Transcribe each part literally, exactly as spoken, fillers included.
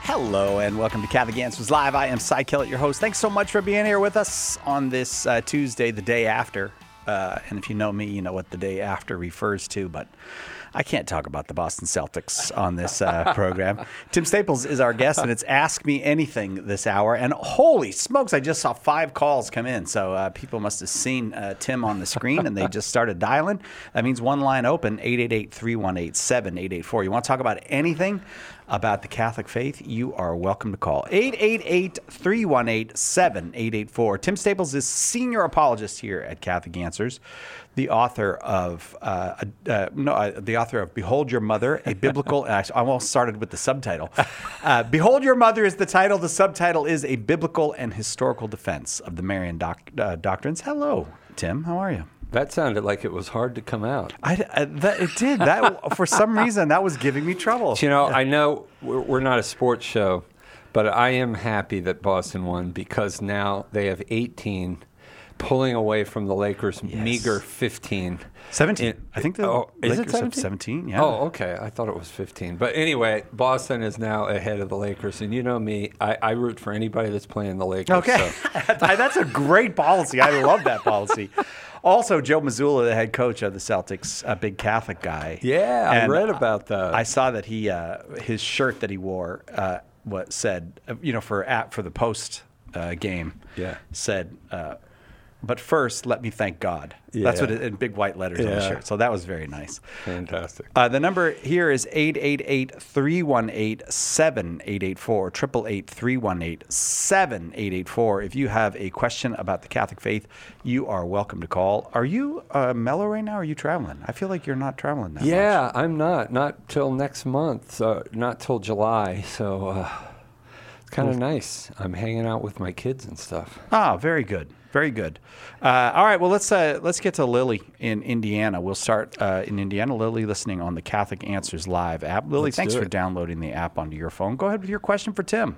Hello and welcome to Catholic Answers Live. I am Cy Kellett, your host. Thanks so much for being here with us on this uh, Tuesday, the day after. Uh, and if you know me, you know what the day after refers to, but I can't talk about the Boston Celtics on this uh, program. Tim Staples is our guest, and it's Ask Me Anything this hour. And holy smokes, I just saw five calls come in. So uh, people must have seen uh, Tim on the screen, and they just started dialing. That means one line open, eight eight eight, three one eight, seven eight eight four. You want to talk about anything about the Catholic faith, you are welcome to call. eight eight eight, three one eight, seven eight eight four. Tim Staples is senior apologist here at Catholic Answers, the author of uh, uh, no, uh, the author of Behold Your Mother, a biblical. I almost started with the subtitle. Uh, Behold Your Mother is the title. The subtitle is A Biblical and Historical Defense of the Marian doc, uh, Doctrines. Hello, Tim. How are you? That sounded like it was hard to come out. I, I, that, it did. That for some reason that was giving me trouble. You know, I know we're, we're not a sports show, but I am happy that Boston won because now they have eighteen, pulling away from the Lakers' Yes. meager fifteen. seventeen. In, I think the oh, is Lakers it seventeen? have seventeen. Yeah. Oh, okay. I thought it was fifteen. But anyway, Boston is now ahead of the Lakers, and you know me, I, I root for anybody that's playing the Lakers. Okay, So. that's a great policy. I love that policy. Also, Joe Mazzulla, the head coach of the Celtics, a big Catholic guy. Yeah, And I read about that. I saw that he uh, his shirt that he wore uh, what said uh, you know for at for the post uh, game. Yeah. Said. Uh, But first, let me thank God. Yeah. That's what it, in big white letters on the Yeah. shirt. So that was very nice. Fantastic. Uh, the number here is eight eight eight, three one eight, seven eight eight four, eight eight eight, three one eight, seven eight eight four. If you have a question about the Catholic faith, you are welcome to call. Are you uh, mellow right now, or are you traveling? I feel like you're not traveling that Yeah, much. I'm not. Not till next month. Uh, not till July. So uh, it's kind of nice. I'm hanging out with my kids and stuff. Ah, very good. Very good. Uh, all right, well, let's uh, let's get to Lily in Indiana. We'll start uh, in Indiana. Lily listening on the Catholic Answers Live app. Lily, Let's thanks do for it. downloading the app onto your phone. Go ahead with your question for Tim.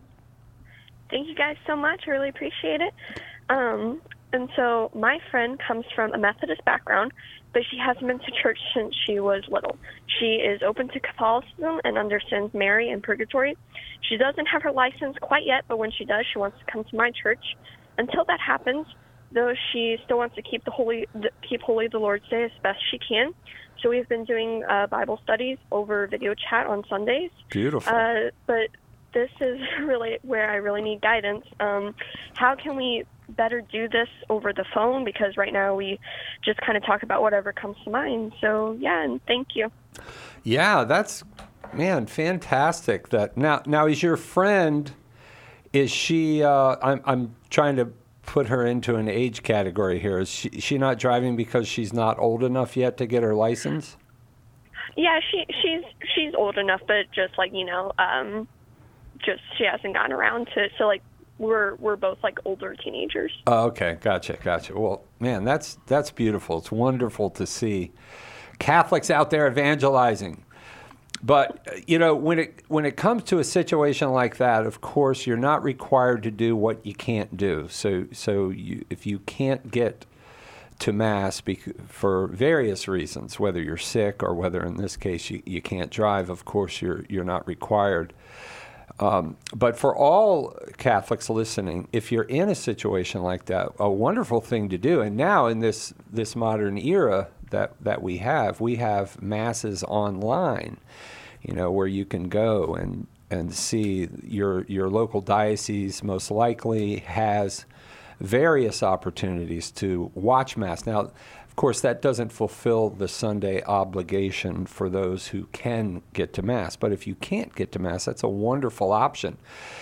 Thank you guys so much. I really appreciate it. Um, and so my friend comes from a Methodist background, but she hasn't been to church since she was little. She is open to Catholicism and understands Mary and purgatory. She doesn't have her license quite yet, but when she does, she wants to come to my church. Until that happens, though, she still wants to keep the holy keep holy the Lord's Day as best she can. So we've been doing uh, Bible studies over video chat on Sundays. Beautiful. Uh, but this is really where I really need guidance. Um, how can we better do this over the phone? Because right now we just kind of talk about whatever comes to mind. So, yeah, and thank you. Yeah, that's, man, fantastic. That now, now is your friend, is she, uh, I'm, I'm trying to put her into an age category here. Is she, she not driving because she's not old enough yet to get her license? Yeah, she she's she's old enough, but just like, you know, um, just she hasn't gotten around to it. So, like, we're we're both like older teenagers. Oh, okay, gotcha, gotcha. Well, man, that's that's beautiful. It's wonderful to see Catholics out there evangelizing. But you know, when it when it comes to a situation like that, of course, you're not required to do what you can't do. So so you, if you can't get to Mass bec- for various reasons, whether you're sick or whether in this case you, you can't drive, of course, you're you're not required. Um, but for all Catholics listening, if you're in a situation like that, a wonderful thing to do. And now in this this modern era that, that we have, we have masses online, you know, where you can go and, and see your your local diocese most likely has various opportunities to watch Mass. Now, of course, that doesn't fulfill the Sunday obligation for those who can get to Mass. But if you can't get to Mass, that's a wonderful option.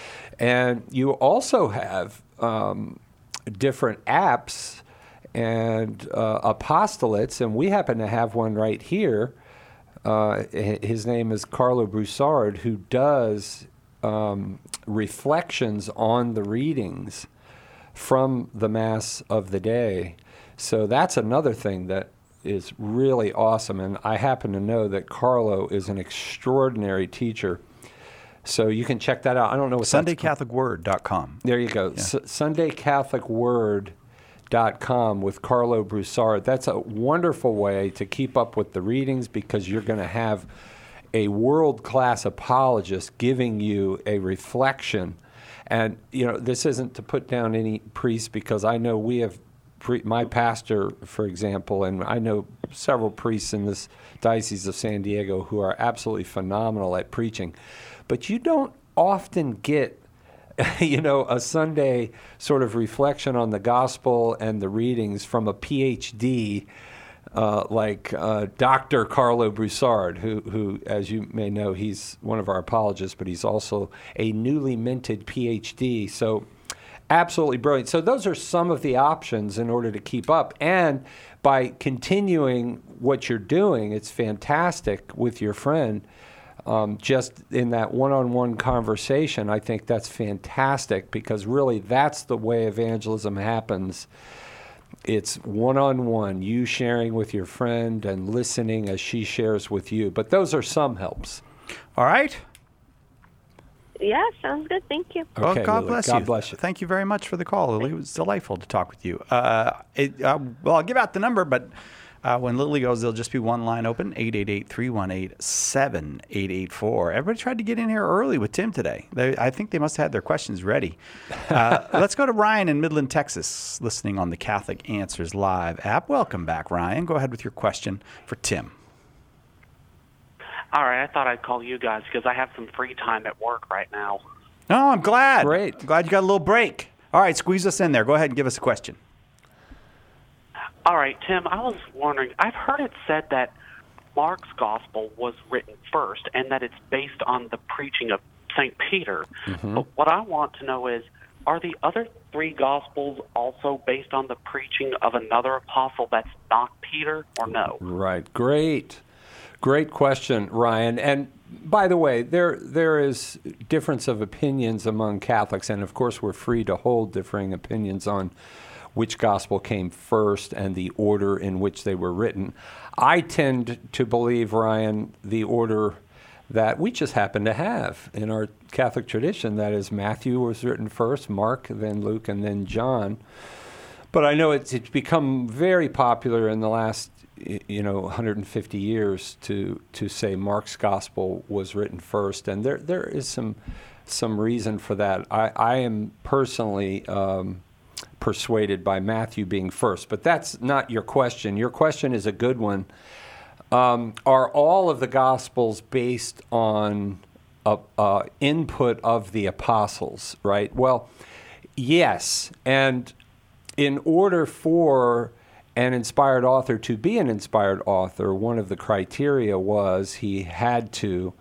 And you also have um, different apps and uh, apostolates, and we happen to have one right here. Uh, his name is Carlo Broussard, who does um, reflections on the readings from the Mass of the day. So that's another thing that is really awesome. And I happen to know that Carlo is an extraordinary teacher. So you can check that out. I don't know what Sunday Catholic Word dot com. There you go. Yeah. S- Sunday Catholic Word dot com with Carlo Broussard. That's a wonderful way to keep up with the readings because you're going to have a world-class apologist giving you a reflection. And, you know, this isn't to put down any priest, because I know we have, pre- my pastor, for example, and I know several priests in this Diocese of San Diego who are absolutely phenomenal at preaching. But you don't often get, you know, a Sunday sort of reflection on the gospel and the readings from a P H D uh, like uh, Doctor Carlo Broussard, who, who, as you may know, he's one of our apologists, but he's also a newly minted P H D. So absolutely brilliant. So those are some of the options in order to keep up. And by continuing what you're doing, it's fantastic with your friend. Um, just in that one-on-one conversation, I think that's fantastic, because really that's the way evangelism happens. It's one-on-one, you sharing with your friend and listening as she shares with you. But those are some helps. All right. Yeah, sounds good. Thank you. Well, Okay, God Lily. bless God you. bless you. Thank you very much for the call, Lily. It was delightful to talk with you. Uh, it, uh, well, I'll give out the number, but uh, when Lily goes, there'll just be one line open, eight eight eight, three one eight, seven eight eight four. Everybody tried to get in here early with Tim today. They, I think they must have had their questions ready. Uh, let's go to Ryan in Midland, Texas, listening on the Catholic Answers Live app. Welcome back, Ryan. Go ahead with your question for Tim. All right, I thought I'd call you guys because I have some free time at work right now. Oh, I'm glad. Great. I'm glad you got a little break. All right, squeeze us in there. Go ahead and give us a question. All right, Tim, I was wondering, I've heard it said that Mark's gospel was written first and that it's based on the preaching of Saint Peter. Mm-hmm. But what I want to know is, are the other three gospels also based on the preaching of another apostle that's not Peter, or no? Right. Great. Great question, Ryan. And by the way, there there is difference of opinions among Catholics, and of course we're free to hold differing opinions on which gospel came first and the order in which they were written. I tend to believe, Ryan, the order that we just happen to have in our Catholic tradition. That is, Matthew was written first, Mark, then Luke, and then John. But I know it's, it's become very popular in the last, you know, one hundred fifty years to to say Mark's gospel was written first, and there there is some some reason for that. I, I am personally um, persuaded by Matthew being first, but that's not your question. Your question is a good one. Um, are all of the gospels based on a, a input of the apostles? Right. Well, yes, and in order for an inspired author to be an inspired author, one of the criteria was he had to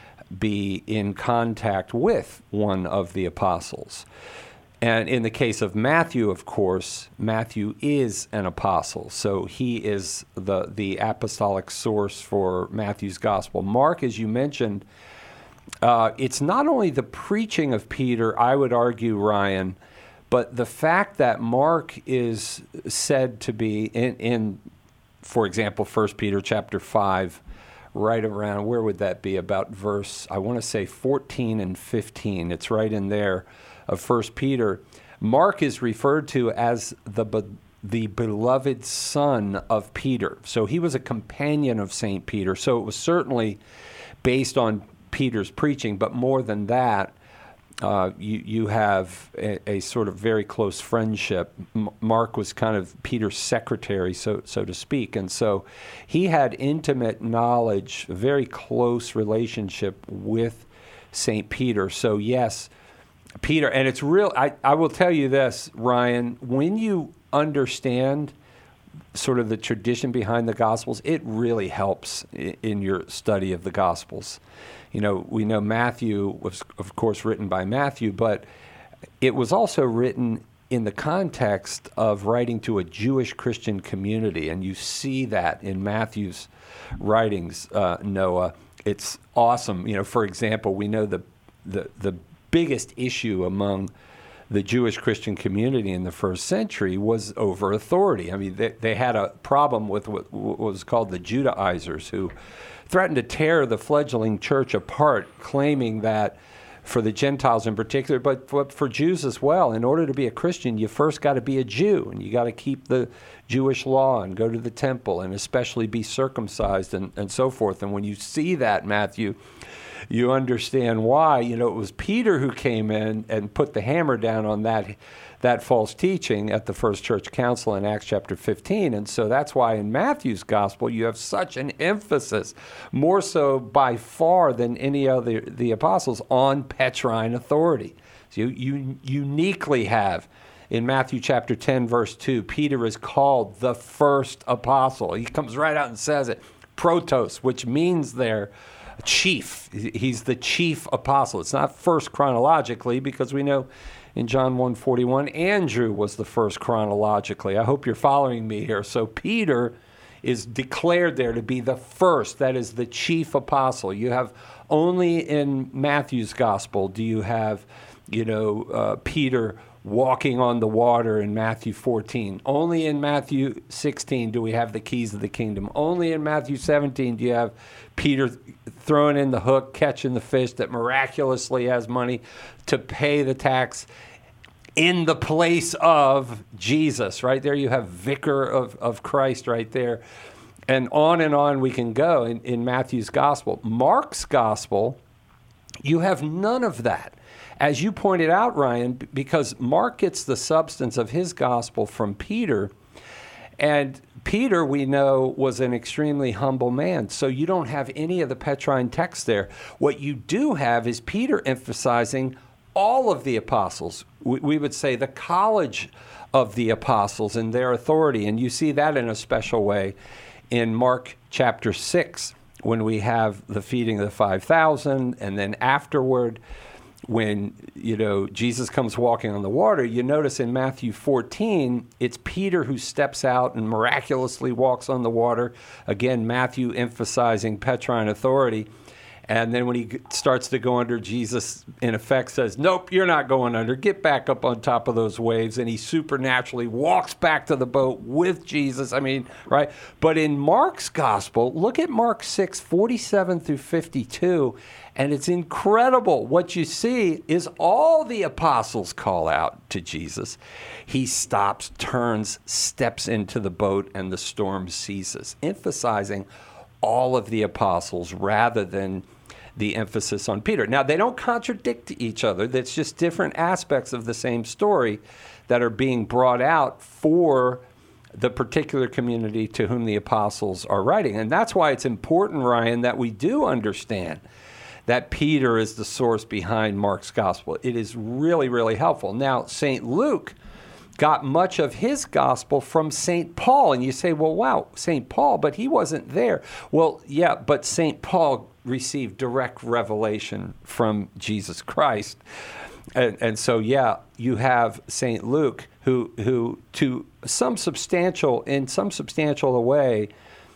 be in contact with one of the apostles. And in the case of Matthew, of course, Matthew is an apostle, so he is the, the apostolic source for Matthew's gospel. Mark, as you mentioned, uh, it's not only the preaching of Peter, I would argue, Ryan, but the fact that Mark is said to be in, in for example, First Peter chapter five, right around, where would that be? About verse, I want to say fourteen and fifteen. It's right in there of First Peter. Mark is referred to as the be, the beloved son of Peter. So he was a companion of Saint Peter. So it was certainly based on Peter's preaching, but more than that, Uh, you you have a, a sort of very close friendship. M- Mark was kind of Peter's secretary, so so to speak, and so he had intimate knowledge, a very close relationship with Saint Peter. So yes, Peter, and it's real. I, I will tell you this, Ryan, when you understand sort of the tradition behind the Gospels, it really helps in, in your study of the Gospels. You know, we know Matthew was, of course, written by Matthew, but it was also written in the context of writing to a Jewish Christian community, and you see that in Matthew's writings, uh, Noah. It's awesome. You know, for example, we know the the the biggest issue among the Jewish Christian community in the first century was over authority. I mean, they, they had a problem with what, what was called the Judaizers, who threatened to tear the fledgling church apart, claiming that for the Gentiles in particular, but for, for Jews as well. In order to be a Christian, you first got to be a Jew, and you got to keep the Jewish law and go to the temple and especially be circumcised and, and so forth. And when you see that, Matthew, you understand why. You know, it was Peter who came in and put the hammer down on that that false teaching at the first church council in Acts chapter fifteen. And so that's why in Matthew's gospel you have such an emphasis, more so by far than any other the apostles, on Petrine authority. So you, you uniquely have in Matthew chapter ten, verse two, Peter is called the first apostle. He comes right out and says it, protos, which means there chief. He's the chief apostle. It's not first chronologically, because we know in John one forty-one, Andrew was the first chronologically. I hope you're following me here. So Peter is declared there to be the first, that is the chief apostle. You have only in Matthew's gospel do you have, you know, uh, Peter walking on the water in Matthew fourteen. Only in Matthew sixteen do we have the keys of the kingdom. Only in Matthew seventeen do you have Peter throwing in the hook, catching the fish that miraculously has money to pay the tax in the place of Jesus. Right there you have vicar of, of Christ right there. And on and on we can go in, in Matthew's gospel. Mark's gospel, you have none of that. As you pointed out, Ryan, because Mark gets the substance of his gospel from Peter, and Peter, we know, was an extremely humble man, so you don't have any of the Petrine text there. What you do have is Peter emphasizing all of the apostles. We, we would say the college of the apostles and their authority, and you see that in a special way in Mark chapter six, when we have the feeding of the five thousand, and then afterward, when, you know, Jesus comes walking on the water, you notice in Matthew fourteen, it's Peter who steps out and miraculously walks on the water. Again, Matthew emphasizing Petrine authority. And then when he starts to go under, Jesus, in effect, says, nope, you're not going under. Get back up on top of those waves. And he supernaturally walks back to the boat with Jesus. I mean, right? But in Mark's gospel, look at Mark six, forty-seven through fifty-two. And it's incredible. What you see is all the apostles call out to Jesus. He stops, turns, steps into the boat, and the storm ceases, emphasizing all of the apostles rather than the emphasis on Peter. Now, they don't contradict each other. That's just different aspects of the same story that are being brought out for the particular community to whom the apostles are writing. And that's why it's important, Ryan, that we do understand that Peter is the source behind Mark's gospel. It is really, really helpful. Now, Saint Luke got much of his gospel from Saint Paul. And you say, well, wow, Saint Paul, but he wasn't there. Well, yeah, but Saint Paul received direct revelation from Jesus Christ. And, and so, yeah, you have Saint Luke, who, who to some substantial, in some substantial way,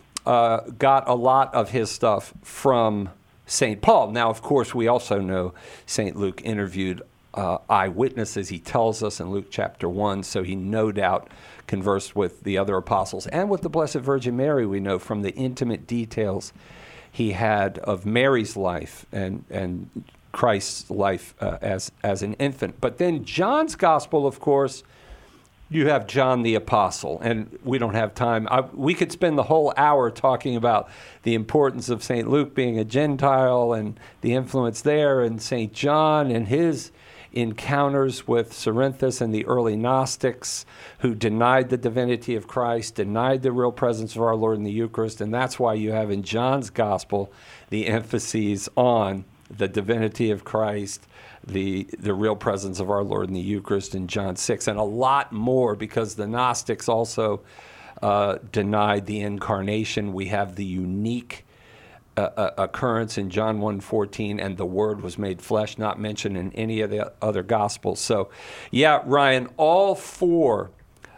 uh, got a lot of his stuff from Saint Paul. Now, of course, we also know Saint Luke interviewed uh, eyewitnesses, he tells us in Luke chapter one, so he no doubt conversed with the other apostles and with the Blessed Virgin Mary, we know from the intimate details he had of Mary's life and, and Christ's life uh, as, as an infant. But then John's gospel, of course, you have John the Apostle, and we don't have time. I, we could spend the whole hour talking about the importance of Saint Luke being a Gentile and the influence there, and Saint John and his encounters with Cerinthus and the early Gnostics who denied the divinity of Christ, denied the real presence of our Lord in the Eucharist, and that's why you have in John's gospel the emphases on the divinity of Christ, the the real presence of our Lord in the Eucharist in John six, and a lot more, because the Gnostics also uh, denied the incarnation. We have the unique uh, uh, occurrence in John one fourteen, and the Word was made flesh, not mentioned in any of the other Gospels. So, yeah, Ryan, all four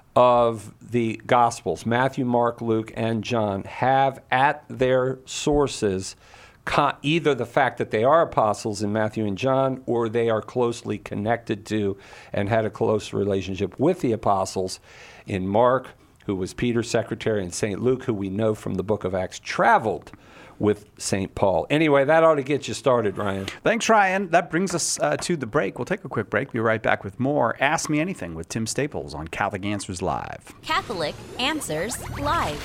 of the Gospels, Matthew, Mark, Luke, and John, have at their sources either the fact that they are apostles in Matthew and John, or they are closely connected to and had a close relationship with the apostles in Mark, who was Peter's secretary, and Saint Luke, who we know from the book of Acts traveled with Saint Paul. Anyway, that ought to get you started, Ryan. Thanks, Ryan. That brings us uh, to the break. We'll take a quick break. Be right back with more Ask Me Anything with Tim Staples on Catholic Answers Live. Catholic Answers Live.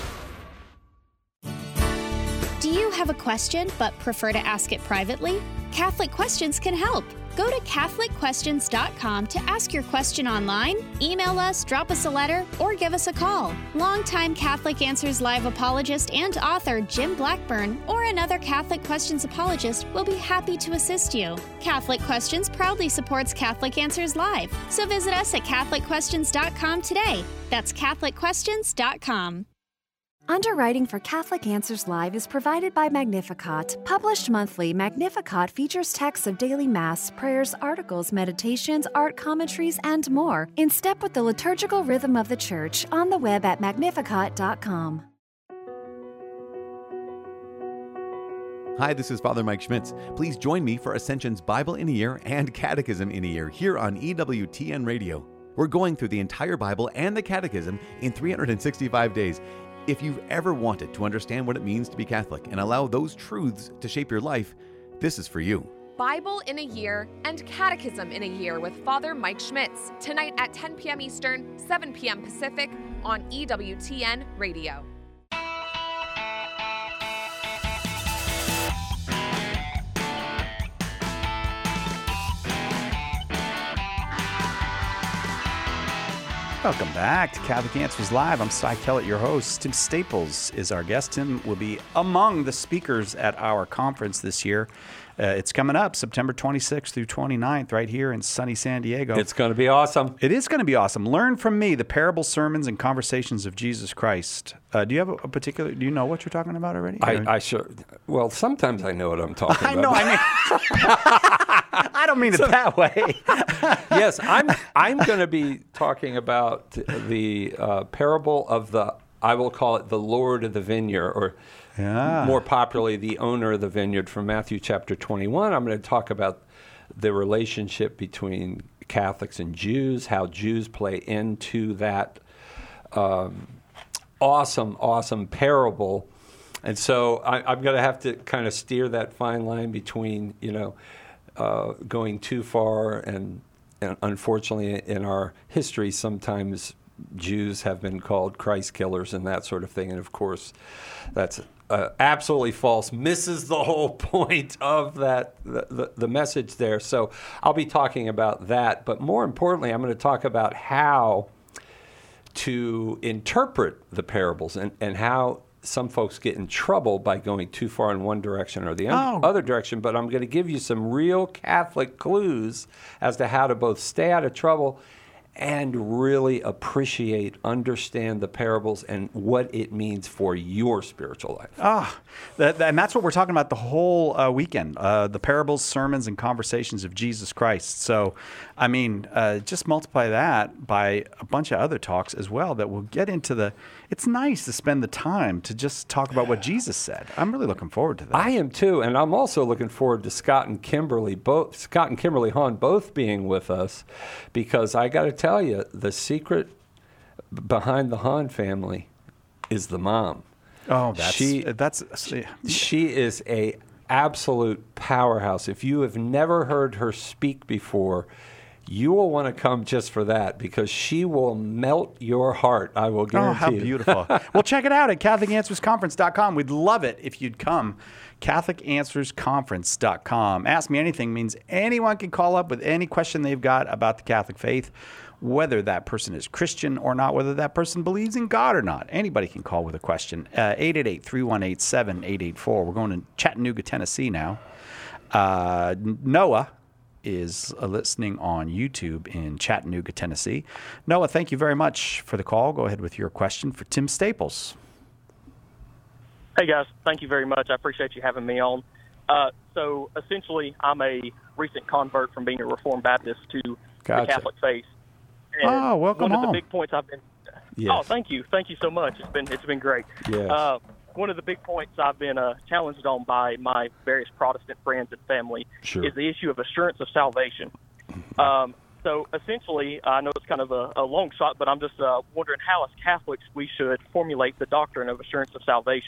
Do you have a question but prefer to ask it privately? Catholic Questions can help. Go to Catholic Questions dot com to ask your question online, email us, drop us a letter, or give us a call. Longtime Catholic Answers Live apologist and author Jim Blackburn or another Catholic Questions apologist will be happy to assist you. Catholic Questions proudly supports Catholic Answers Live, so visit us at Catholic Questions dot com today. That's Catholic Questions dot com. Underwriting for Catholic Answers Live is provided by Magnificat. Published monthly, Magnificat features texts of daily Mass, prayers, articles, meditations, art commentaries, and more, in step with the liturgical rhythm of the Church, on the web at magnificat dot com. Hi, this is Father Mike Schmitz. Please join me for Ascension's Bible in a Year and Catechism in a Year here on E W T N Radio. We're going through the entire Bible and the Catechism in three hundred sixty-five days. If you've ever wanted to understand what it means to be Catholic and allow those truths to shape your life, this is for you. Bible in a Year and Catechism in a Year with Father Mike Schmitz, tonight at ten p.m. Eastern, seven p.m. Pacific on E W T N Radio. Welcome back to Catholic Answers Live. I'm Cy Kellett, your host. Tim Staples is our guest. Tim will be among the speakers at our conference this year. Uh, it's coming up September twenty-sixth through twenty-ninth right here in sunny San Diego. It's going to be awesome. It is going to be awesome. Learn from me, the parable, sermons, and conversations of Jesus Christ. Uh, do you have a, a particular, do you know what you're talking about already? I, I sure, well, sometimes I know what I'm talking I about. know, I mean, I don't mean it that way. Yes, I'm I'm going to be talking about the uh, parable of the, I will call it the Lord of the Vineyard, or yeah. more popularly, the owner of the vineyard, from Matthew chapter twenty-one. I'm going to talk about the relationship between Catholics and Jews, how Jews play into that um, awesome, awesome parable. And so I, I'm going to have to kind of steer that fine line between, you know, uh, going too far, and, and unfortunately in our history sometimes Jews have been called Christ killers and that sort of thing. And of course, that's uh, absolutely false, misses the whole point of that, the, the, the message there. So I'll be talking about that. But more importantly, I'm going to talk about how to interpret the parables, and, and how some folks get in trouble by going too far in one direction or the Oh. other direction. But I'm going to give you some real Catholic clues as to how to both stay out of trouble and really appreciate, understand the parables and what it means for your spiritual life. Ah, that, and that's what we're talking about the whole uh, weekend, uh, the parables, sermons, and conversations of Jesus Christ. So, I mean, uh, just multiply that by a bunch of other talks as well that will get into the, it's nice to spend the time to just talk about what Jesus said. I'm really looking forward to that. I am too, and I'm also looking forward to Scott and Kimberly, both Scott and Kimberly Hahn both being with us, because I got to tell you, the secret behind the Hahn family is the mom. Oh, that's she, that's she is a absolute powerhouse. If you have never heard her speak before, you will want to come just for that, because she will melt your heart. I will guarantee. Oh, how you. beautiful. Well, check it out at Catholic Answers Conference dot com. We'd love it if you'd come. Catholic Answers Conference dot com. Ask Me Anything means anyone can call up with any question they've got about the Catholic faith, whether that person is Christian or not, whether that person believes in God or not. Anybody can call with a question. Uh, eight eight eight, three one eight, seven eight eight four. We're going to Chattanooga, Tennessee now. Uh, Noah is listening on YouTube in Chattanooga, Tennessee. Noah, thank you very much for the call. Go ahead with your question for Tim Staples. Hey, guys. Thank you very much. I appreciate you having me on. Uh, so, essentially, I'm a recent convert from being a Reformed Baptist to Gotcha. the Catholic faith. And Oh, welcome one of home. the big points I've been Yes. Oh, thank you. Thank you so much. It's been it's been great. Yes. Uh, one of the big points I've been uh, challenged on by my various Protestant friends and family Sure. is the issue of assurance of salvation. Um, so essentially, I know it's kind of a, a long shot, but I'm just uh, wondering how, as Catholics, we should formulate the doctrine of assurance of salvation,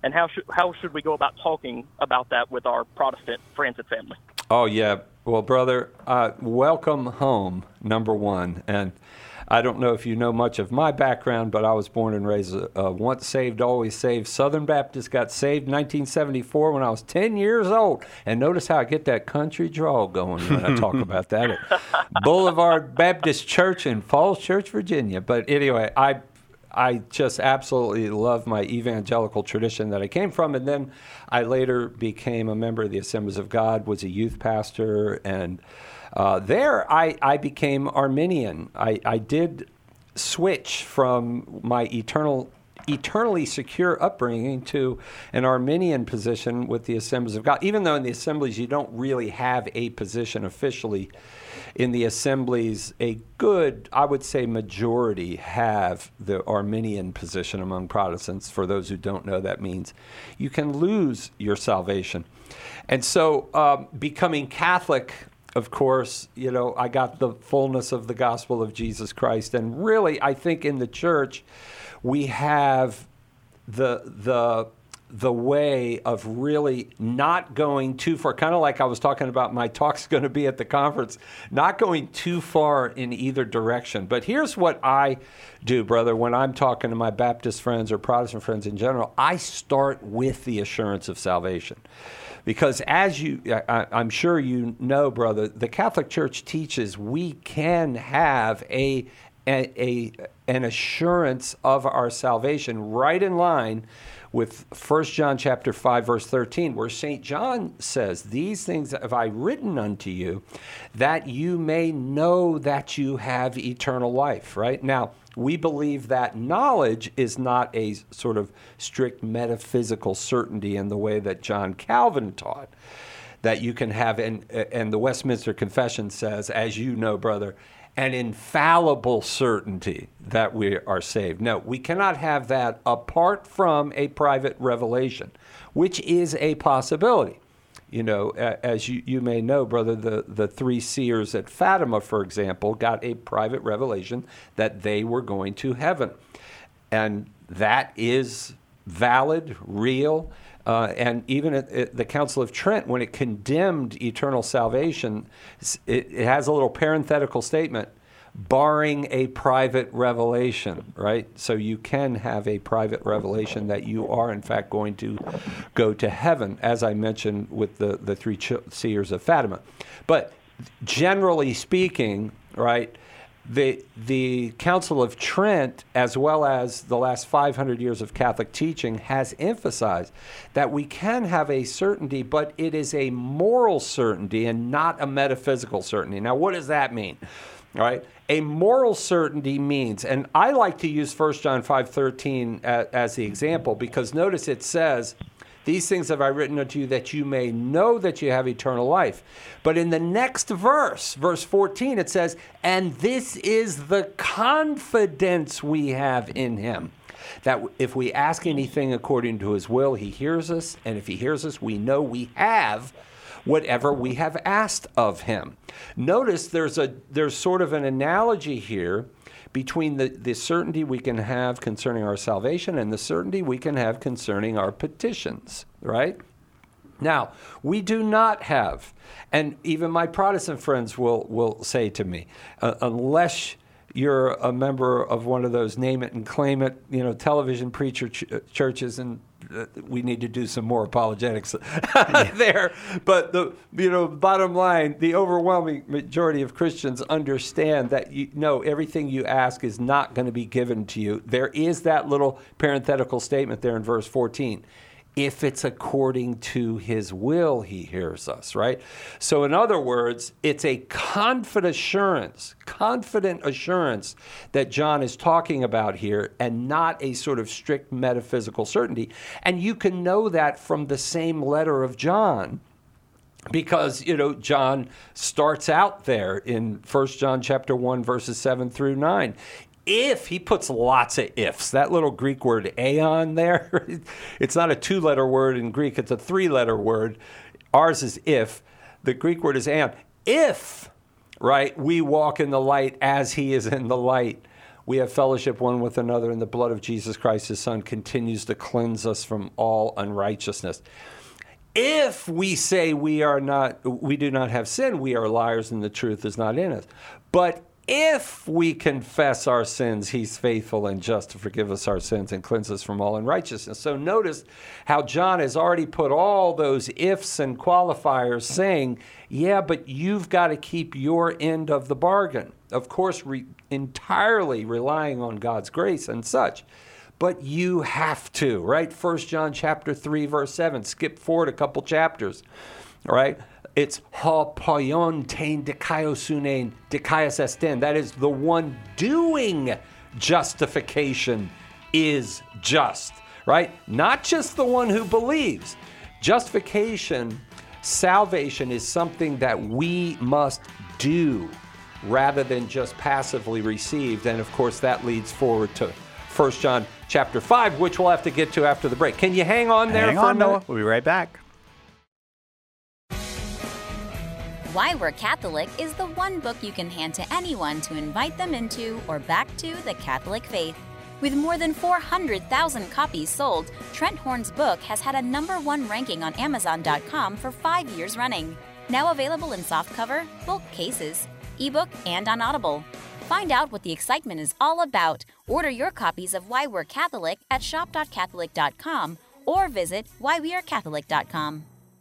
and how should how should we go about talking about that with our Protestant friends and family? Oh, yeah. Well, brother, uh, welcome home, number one. And I don't know if you know much of my background, but I was born and raised a, a once saved, always saved Southern Baptist. Got saved in nineteen seventy-four when I was ten years old. And notice how I get that country drawl going when I talk about that at Boulevard Baptist Church in Falls Church, Virginia. But anyway, I I just absolutely love my evangelical tradition that I came from. And then I later became a member of the Assemblies of God, was a youth pastor, and uh, there I, I became Arminian. I, I did switch from my eternal eternally secure upbringing to an Arminian position with the Assemblies of God, even though in the Assemblies you don't really have a position officially. In the Assemblies, a good, I would say, majority have the Arminian position among Protestants. For those who don't know, that means you can lose your salvation. And so um, becoming Catholic, of course, you know, I got the fullness of the gospel of Jesus Christ. And really, I think in the church, we have the the the way of really not going too far, kind of like I was talking about my talk's going to be at the conference, not going too far in either direction. But here's what I do, brother, when I'm talking to my Baptist friends or Protestant friends in general, I start with the assurance of salvation. Because as you, I, I'm sure you know, brother, the Catholic Church teaches we can have a A, a an assurance of our salvation right in line with First John chapter five, verse thirteen, where Saint John says, "These things have I written unto you, that you may know that you have eternal life," right? Now, we believe that knowledge is not a sort of strict metaphysical certainty in the way that John Calvin taught, that you can have, and, and the Westminster Confession says, as you know, brother, an infallible certainty that we are saved. No, we cannot have that apart from a private revelation, which is a possibility. You know, as you, you may know, brother, the, the three seers at Fatima, for example, got a private revelation that they were going to heaven. And that is valid, real. Uh, and even at, at the Council of Trent, when it condemned eternal salvation, it, it has a little parenthetical statement, barring a private revelation, right? So you can have a private revelation that you are, in fact, going to go to heaven, as I mentioned with the, the three ch- seers of Fatima. But generally speaking, right, The the Council of Trent, as well as the last five hundred years of Catholic teaching, has emphasized that we can have a certainty, but it is a moral certainty and not a metaphysical certainty. Now, what does that mean? All right, a moral certainty means, and I like to use First John five thirteen as, as the example, because notice it says, "These things have I written unto you that you may know that you have eternal life." But in the next verse, verse fourteen, it says, "And this is the confidence we have in him, that if we ask anything according to his will, he hears us. And if he hears us, we know we have whatever we have asked of him." Notice there's a there's sort of an analogy here between the, the certainty we can have concerning our salvation and the certainty we can have concerning our petitions, right? Now, we do not have, and even my Protestant friends will, will say to me, uh, unless you're a member of one of those name it and claim it, you know, television preacher ch- churches, and uh, we need to do some more apologetics there. But the, you know, bottom line, the overwhelming majority of Christians understand that you know everything you ask is not going to be given to you. There is that little parenthetical statement there in verse fourteen. If it's according to his will, he hears us, right? So in other words, it's a confident assurance, confident assurance that John is talking about here, and not a sort of strict metaphysical certainty. And you can know that from the same letter of John, because, you know, John starts out there in First John chapter one, verses seven through nine. If, he puts lots of ifs. That little Greek word aeon there, it's not a two-letter word in Greek, it's a three-letter word. Ours is if. The Greek word is aeon. If, right, we walk in the light as he is in the light, we have fellowship one with another, and the blood of Jesus Christ, his Son, continues to cleanse us from all unrighteousness. If we say we are not, we do not have sin, we are liars and the truth is not in us. But if we confess our sins, he's faithful and just to forgive us our sins and cleanse us from all unrighteousness. So notice how John has already put all those ifs and qualifiers saying, yeah, but you've got to keep your end of the bargain. Of course, re- entirely relying on God's grace and such. But you have to, right? First John chapter three, verse seven. Skip forward a couple chapters, all right? It's ha poion tein dikaiosunein dikaios esten. That is, the one doing justification is just, right? Not just the one who believes. Justification, salvation is something that we must do rather than just passively received. And of course, that leads forward to First John chapter five, which we'll have to get to after the break. Can you hang on there hang for on, a minute? Noah. We'll be right back. Why We're Catholic is the one book you can hand to anyone to invite them into or back to the Catholic faith. With more than four hundred thousand copies sold, Trent Horn's book has had a number one ranking on Amazon dot com for five years running. Now available in softcover, bulk cases, ebook, and on Audible. Find out what the excitement is all about. Order your copies of Why We're Catholic at shop dot catholic dot com or visit why we are catholic dot com.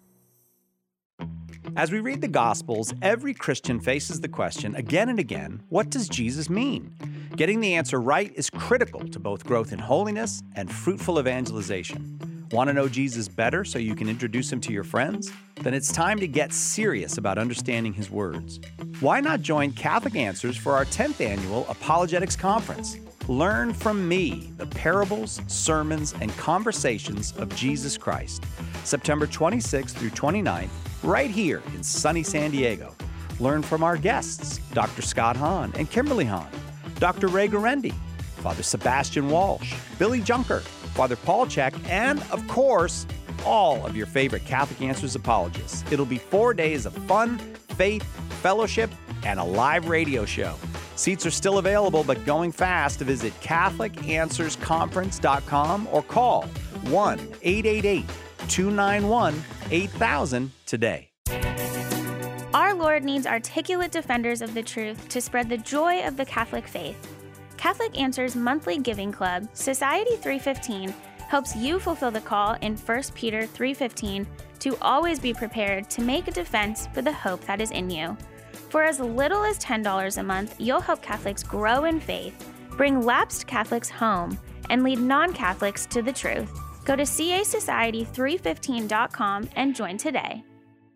As we read the Gospels, every Christian faces the question again and again, what does Jesus mean? Getting the answer right is critical to both growth in holiness and fruitful evangelization. Want to know Jesus better so you can introduce him to your friends? Then it's time to get serious about understanding his words. Why not join Catholic Answers for our tenth annual Apologetics Conference? Learn from me the parables, sermons, and conversations of Jesus Christ. September twenty-sixth through twenty-ninth, right here in sunny San Diego. Learn from our guests, Doctor Scott Hahn and Kimberly Hahn, Doctor Ray Guarendi, Father Sebastian Walsh, Billy Junker, Father Paul Check, and, of course, all of your favorite Catholic Answers apologists. It'll be four days of fun, faith, fellowship, and a live radio show. Seats are still available, but going fast to visit catholic answers conference dot com or call one eight eight eight, two nine one, eight thousand today. Our Lord needs articulate defenders of the truth to spread the joy of the Catholic faith. Catholic Answers monthly giving club, Society three fifteen, helps you fulfill the call in First Peter three fifteen to always be prepared to make a defense for the hope that is in you. For as little as ten dollars a month, you'll help Catholics grow in faith, bring lapsed Catholics home, and lead non-Catholics to the truth. Go to C A society three fifteen dot com and join today.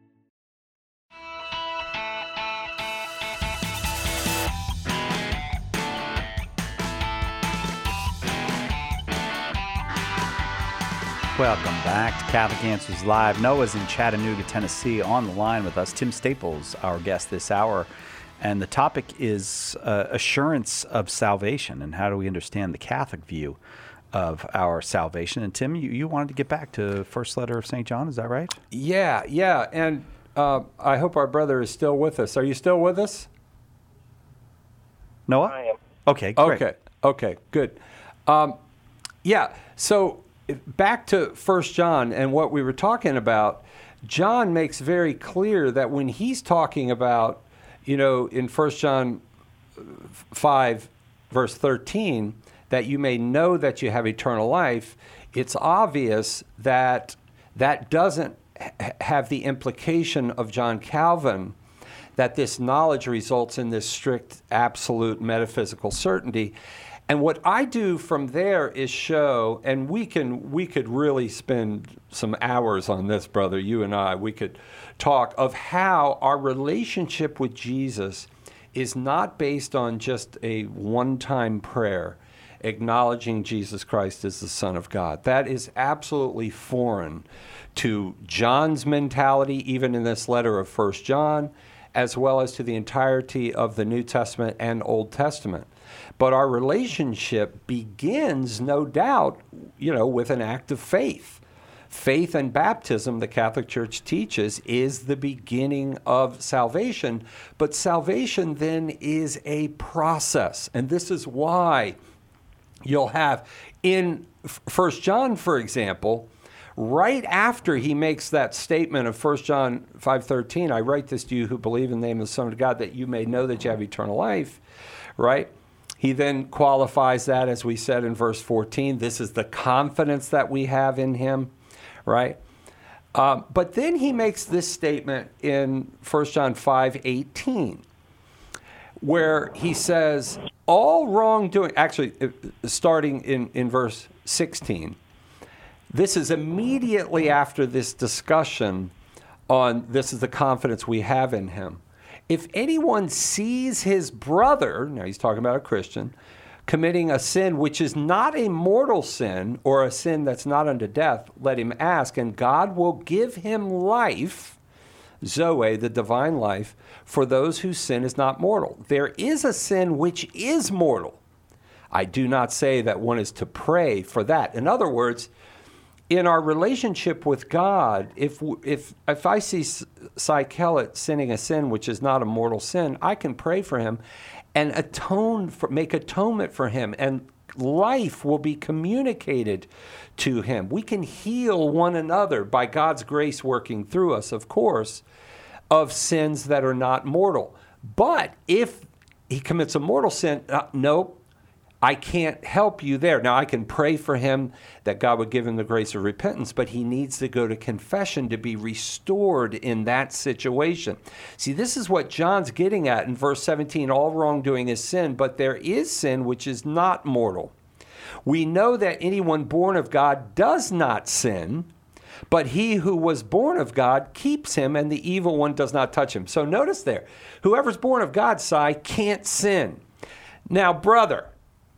Welcome back to Catholic Answers Live. Noah's in Chattanooga, Tennessee, on the line with us. Tim Staples, our guest this hour. And the topic is uh, assurance of salvation and how do we understand the Catholic view of our salvation. And Tim, you, you wanted to get back to first letter of Saint John, is that right? Yeah, yeah. And uh, I hope our brother is still with us. Are you still with us? Noah? I am. Okay, great. Okay, okay, good. Um, yeah, so back to First John and what we were talking about, John makes very clear that when he's talking about, you know, in First John five, verse thirteen, that you may know that you have eternal life, it's obvious that that doesn't ha- have the implication of John Calvin, that this knowledge results in this strict, absolute metaphysical certainty. And what I do from there is show, and we can we could really spend some hours on this, brother, you and I, we could talk of how our relationship with Jesus is not based on just a one-time prayer, acknowledging Jesus Christ as the Son of God. That is absolutely foreign to John's mentality, even in this letter of First John, as well as to the entirety of the New Testament and Old Testament. But our relationship begins, no doubt, you know, with an act of faith. Faith and baptism, the Catholic Church teaches, is the beginning of salvation. But salvation then is a process. And this is why you'll have in First John, for example, right after he makes that statement of First John five thirteen, I write this to you who believe in the name of the Son of God, that you may know that you have eternal life, right? He then qualifies that, as we said in verse fourteen, this is the confidence that we have in him, right? Um, but then he makes this statement in First John five eighteen, where he says, all wrongdoing, actually starting in, in verse sixteen, this is immediately after this discussion on this is the confidence we have in him. If anyone sees his brother, now he's talking about a Christian, committing a sin which is not a mortal sin or a sin that's not unto death, let him ask, and God will give him life, Zoe, the divine life, for those whose sin is not mortal. There is a sin which is mortal. I do not say that one is to pray for that. In other words, in our relationship with God, if if if I see Cy Kellett sinning a sin which is not a mortal sin, I can pray for him and atone for, make atonement for him, and life will be communicated to him. We can heal one another by God's grace working through us, of course, of sins that are not mortal. But if he commits a mortal sin, uh, nope. I can't help you there. Now, I can pray for him that God would give him the grace of repentance, but he needs to go to confession to be restored in that situation. See, this is what John's getting at in verse seventeen. All wrongdoing is sin, but there is sin which is not mortal. We know that anyone born of God does not sin, but he who was born of God keeps him, and the evil one does not touch him. So notice there, whoever's born of God, Si, can't sin. Now, brother,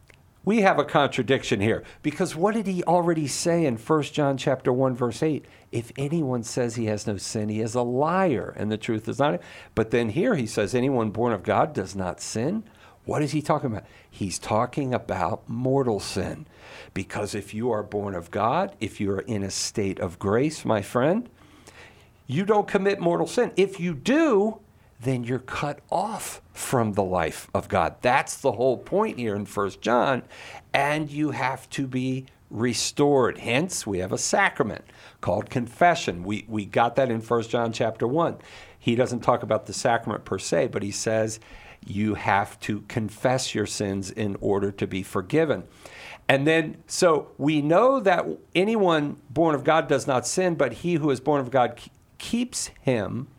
we have a contradiction here, because what did he already say in First John chapter one, verse eight? If anyone says he has no sin, he is a liar, and the truth is not. But then here he says, anyone born of God does not sin. What is he talking about? He's talking about mortal sin. Because if you are born of God, if you are in a state of grace, my friend, you don't commit mortal sin. If you do, then you're cut off from the life of God. That's the whole point here in First John. And you have to be restored. Hence, we have a sacrament called confession. We we got that in First John chapter one. He doesn't talk about the sacrament per se, but he says you have to confess your sins in order to be forgiven. And then, so we know that anyone born of God does not sin, but he who is born of God keeps him.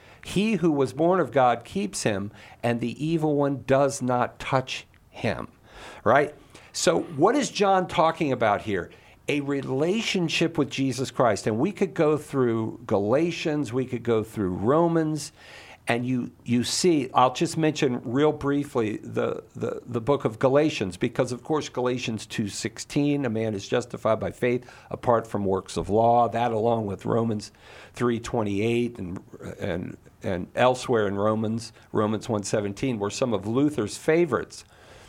He who was born of God keeps him, and the evil one does not touch him, right? So what is John talking about here? A relationship with Jesus Christ. And we could go through Galatians, we could go through Romans, and you you see, I'll just mention real briefly the, the, the book of Galatians, because of course Galatians two sixteen, a man is justified by faith apart from works of law. That along with Romans three twenty-eight and and and elsewhere in Romans, Romans one seventeen, were some of Luther's favorites.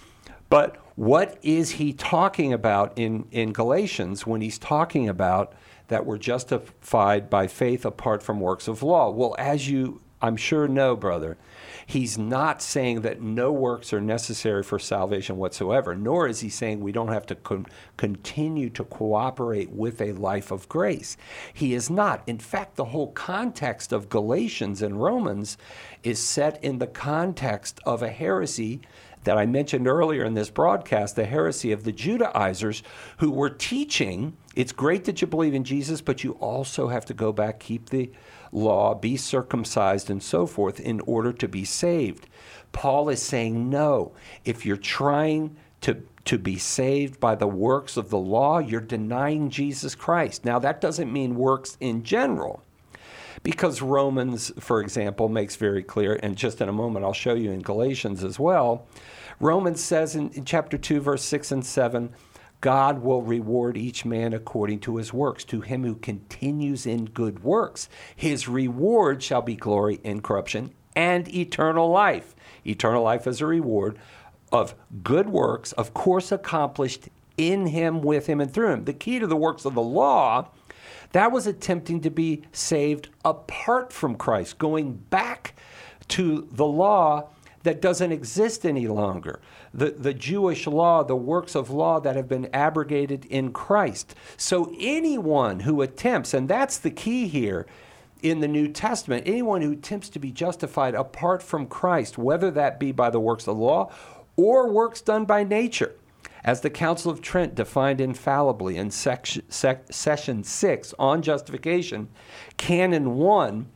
But what is he talking about in, in Galatians when he's talking about that we're justified by faith apart from works of law? Well, as you, I'm sure, know, brother, he's not saying that no works are necessary for salvation whatsoever, nor is he saying we don't have to con- continue to cooperate with a life of grace. He is not. In fact, the whole context of Galatians and Romans is set in the context of a heresy that I mentioned earlier in this broadcast, the heresy of the Judaizers, who were teaching, it's great that you believe in Jesus, but you also have to go back, keep the law, be circumcised, and so forth in order to be saved. Paul is saying, no, if you're trying to, to be saved by the works of the law, you're denying Jesus Christ. Now, that doesn't mean works in general, because Romans, for example, makes very clear, and just in a moment I'll show you in Galatians as well, Romans says in, in chapter two, verse six and seven, God will reward each man according to his works. To him who continues in good works, his reward shall be glory, incorruption, and eternal life. Eternal life is a reward of good works, of course accomplished in him, with him, and through him. The key to the works of the law, That was attempting to be saved apart from Christ, going back to the law that doesn't exist any longer. The, the Jewish law, the works of law that have been abrogated in Christ. So anyone who attempts, and that's the key here in the New Testament, anyone who attempts to be justified apart from Christ, whether that be by the works of the law or works done by nature, as the Council of Trent defined infallibly in section, sec, session six on justification, canon one,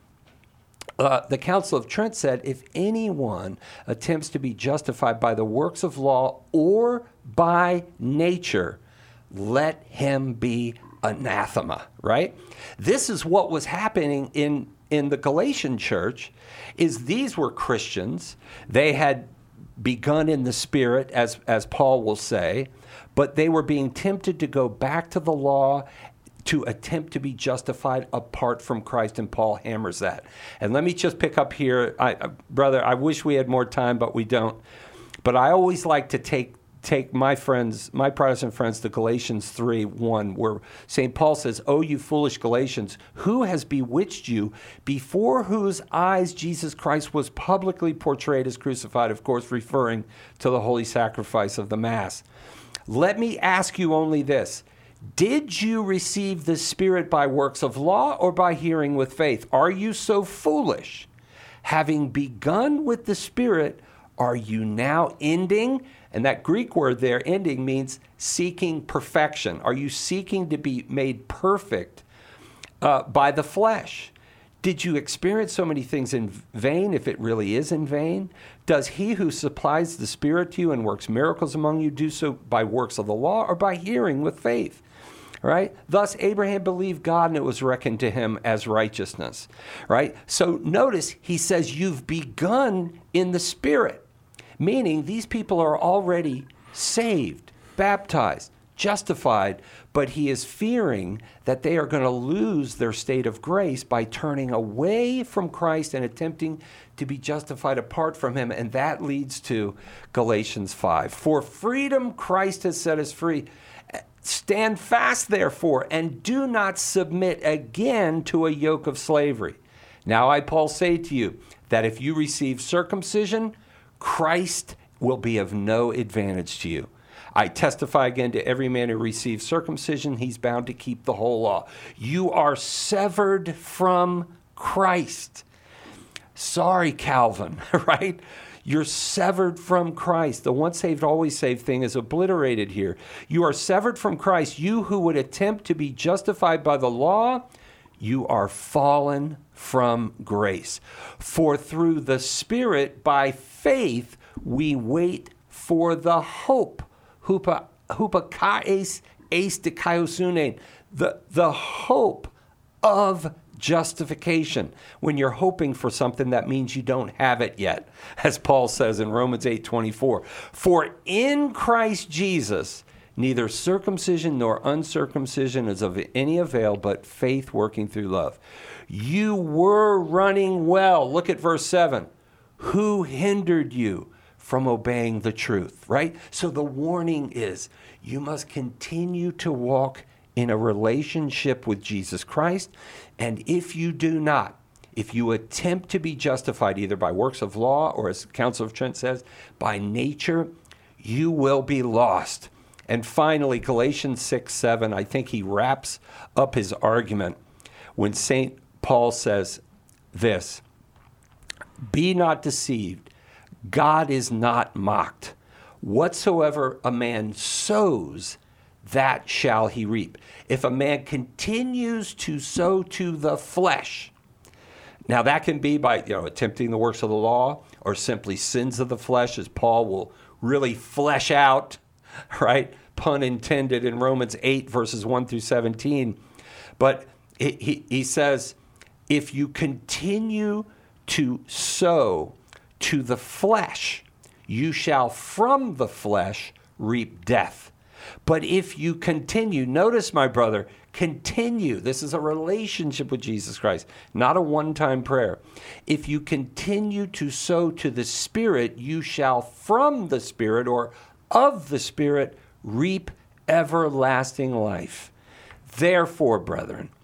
Uh, the Council of Trent said, if anyone attempts to be justified by the works of law or by nature, let him be anathema, right? This is what was happening in, in the Galatian church, is these were Christians. They had begun in the Spirit, as, as Paul will say, but they were being tempted to go back to the law to attempt to be justified apart from Christ, and Paul hammers that. And let me just pick up here. I, uh, brother, I wish we had more time, but we don't. But I always like to take take my friends, my Protestant friends, to Galatians three one, where Saint Paul says, "O you foolish Galatians, who has bewitched you, before whose eyes Jesus Christ was publicly portrayed as crucified," of course, referring to the holy sacrifice of the Mass. Let me ask you only this. Did you receive the Spirit by works of law or by hearing with faith? Are you so foolish? Having begun with the Spirit, are you now ending? And that Greek word there, ending, means seeking perfection. Are you seeking to be made perfect uh, by the flesh? Did you experience so many things in vain, if it really is in vain? Does he who supplies the Spirit to you and works miracles among you do so by works of the law or by hearing with faith? Right? Thus, Abraham believed God and it was reckoned to him as righteousness. Right? So notice he says you've begun in the Spirit, meaning these people are already saved, baptized, justified, but he is fearing that they are going to lose their state of grace by turning away from Christ and attempting to be justified apart from him. And that leads to Galatians five. For freedom Christ has set us free. Stand fast, therefore, and do not submit again to a yoke of slavery. Now I, Paul, say to you that if you receive circumcision, Christ will be of no advantage to you. I testify again to every man who receives circumcision, he's bound to keep the whole law. You are severed from Christ. Sorry, Calvin, right? You're severed from Christ. The once saved, always saved thing is obliterated here. You are severed from Christ. You who would attempt to be justified by the law, you are fallen from grace. For through the Spirit, by faith, we wait for the hope. Hupa, hupakaes eis dikaiosune, the the hope of justification. When you're hoping for something, that means you don't have it yet, as Paul says in Romans eight twenty-four. For in Christ Jesus, neither circumcision nor uncircumcision is of any avail, but faith working through love. You were running well. Look at verse seven. Who hindered you from obeying the truth, right? So the warning is you must continue to walk in a relationship with Jesus Christ. And if you do not, if you attempt to be justified either by works of law or, as the Council of Trent says, by nature, you will be lost. And finally, Galatians six seven, I think he wraps up his argument when Saint Paul says this, be not deceived, God is not mocked. Whatsoever a man sows, that shall he reap. If a man continues to sow to the flesh, now that can be by, you know, attempting the works of the law or simply sins of the flesh, as Paul will really flesh out, right? Pun intended in Romans eight, verses one through seventeen. But he, he, he says, if you continue to sow to the flesh, you shall from the flesh reap death. But if you continue, notice, my brother, continue. This is a relationship with Jesus Christ, not a one-time prayer. If you continue to sow to the Spirit, you shall from the Spirit or of the Spirit reap everlasting life. Therefore, brethren,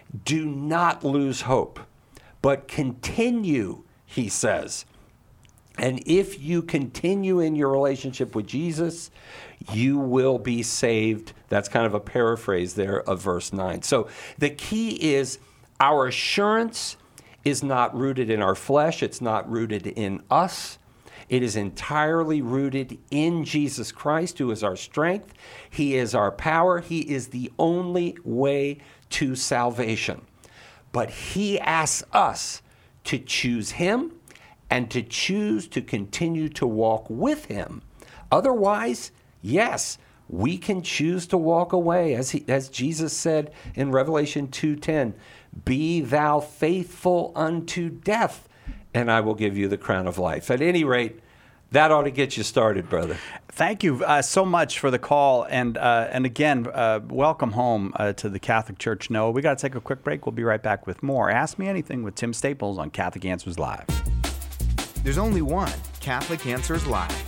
Do not lose hope, but continue, he says. And if you continue in your relationship with Jesus, you will be saved. That's kind of a paraphrase there of verse nine. So the key is our assurance is not rooted in our flesh. It's not rooted in us. It is entirely rooted in Jesus Christ, who is our strength. He is our power. He is the only way to salvation. But he asks us to choose him and to choose to continue to walk with him. Otherwise, yes, we can choose to walk away. As he, as Jesus said in Revelation two ten, be thou faithful unto death, and I will give you the crown of life. At any rate, that ought to get you started, brother. Thank you uh, so much for the call. And uh, and again, uh, welcome home uh, to the Catholic Church. Noah, we got to take a quick break. We'll be right back with more Ask Me Anything with Tim Staples on Catholic Answers Live. There's only one Catholic Answers Live.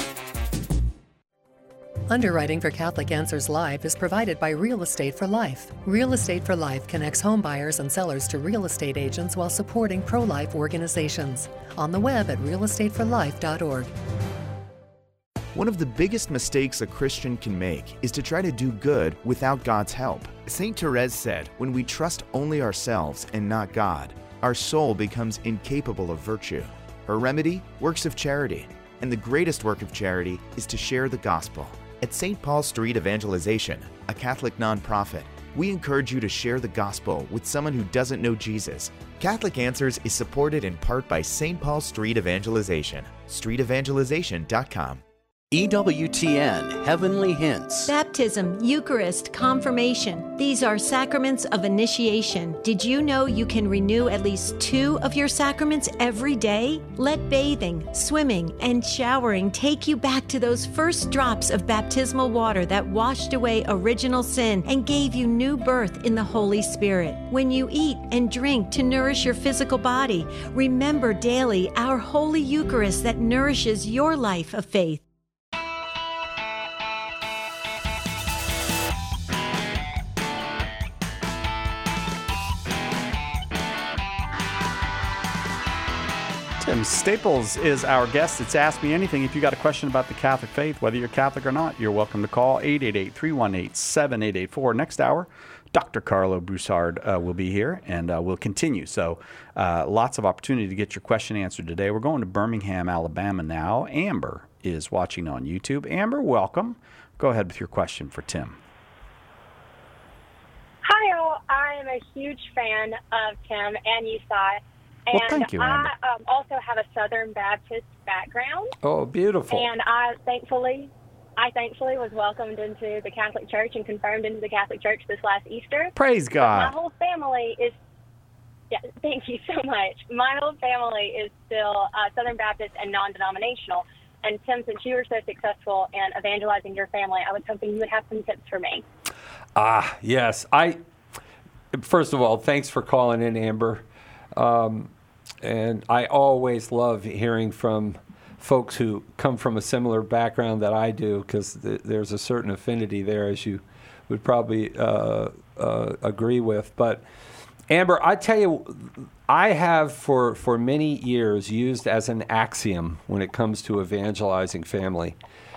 Underwriting for Catholic Answers Live is provided by Real Estate for Life. Real Estate for Life connects home buyers and sellers to real estate agents while supporting pro-life organizations. On the web at real estate for life dot org. One of the biggest mistakes a Christian can make is to try to do good without God's help. Saint Therese said, when we trust only ourselves and not God, our soul becomes incapable of virtue. Her remedy? Works of charity. And the greatest work of charity is to share the gospel. At Saint Paul Street Evangelization, a Catholic nonprofit, we encourage you to share the gospel with someone who doesn't know Jesus. Catholic Answers is supported in part by Saint Paul Street Evangelization, street evangelization dot com. E W T N Heavenly Hints. Baptism, Eucharist, Confirmation. These are sacraments of initiation. Did you know you can renew at least two of your sacraments every day? Let bathing, swimming, and showering take you back to those first drops of baptismal water that washed away original sin and gave you new birth in the Holy Spirit. When you eat and drink to nourish your physical body, remember daily our Holy Eucharist that nourishes your life of faith. Tim Staples is our guest. It's Ask Me Anything. If you got a question about the Catholic faith, whether you're Catholic or not, you're welcome to call eight eight eight, three one eight, seven eight eight four. Next hour, Doctor Carlo Broussard uh, will be here, and uh, we'll continue. So uh, lots of opportunity to get your question answered today. We're going to Birmingham, Alabama now. Amber is watching on YouTube. Amber, welcome. Go ahead with your question for Tim. Hi, all. I am a huge fan of Tim and U S I. And well, thank you, Amber. I um, also have a Southern Baptist background. Oh, beautiful. And I thankfully, I thankfully was welcomed into the Catholic Church and confirmed into the Catholic Church this last Easter. Praise God. But my whole family is, yeah, thank you so much. My whole family is still uh, Southern Baptist and non-denominational. And Tim, since you were so successful in evangelizing your family, I was hoping you would have some tips for me. Ah, yes. I. First of all, thanks for calling in, Amber. Um, and I always love hearing from folks who come from a similar background that I do, because th- there's a certain affinity there, as you would probably uh, uh, agree with. But Amber, I tell you, I have for, for many years used as an axiom when it comes to evangelizing family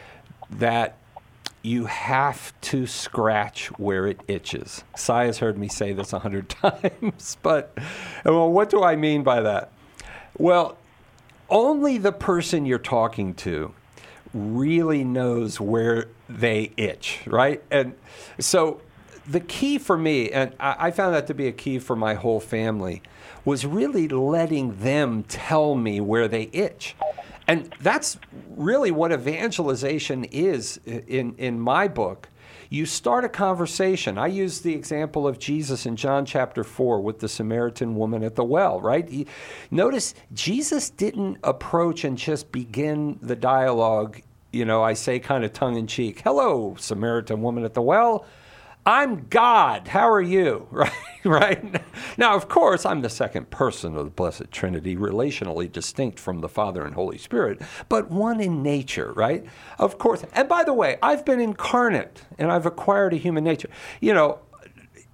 that you have to scratch where it itches. Sai has heard me say this a hundred times, but well, what do I mean by that? Well, only the person you're talking to really knows where they itch, right? And so the key for me, and I found that to be a key for my whole family, was really letting them tell me where they itch. And that's really what evangelization is in, in my book. You start a conversation. I use the example of Jesus in John chapter four with the Samaritan woman at the well, right? He, notice Jesus didn't approach and just begin the dialogue, you know, I say kind of tongue-in-cheek, hello, Samaritan woman at the well. I'm God. How are you? Right? Right? Now, of course, I'm the second person of the Blessed Trinity, relationally distinct from the Father and Holy Spirit, but one in nature, right? Of course. And by the way, I've been incarnate, and I've acquired a human nature. You know,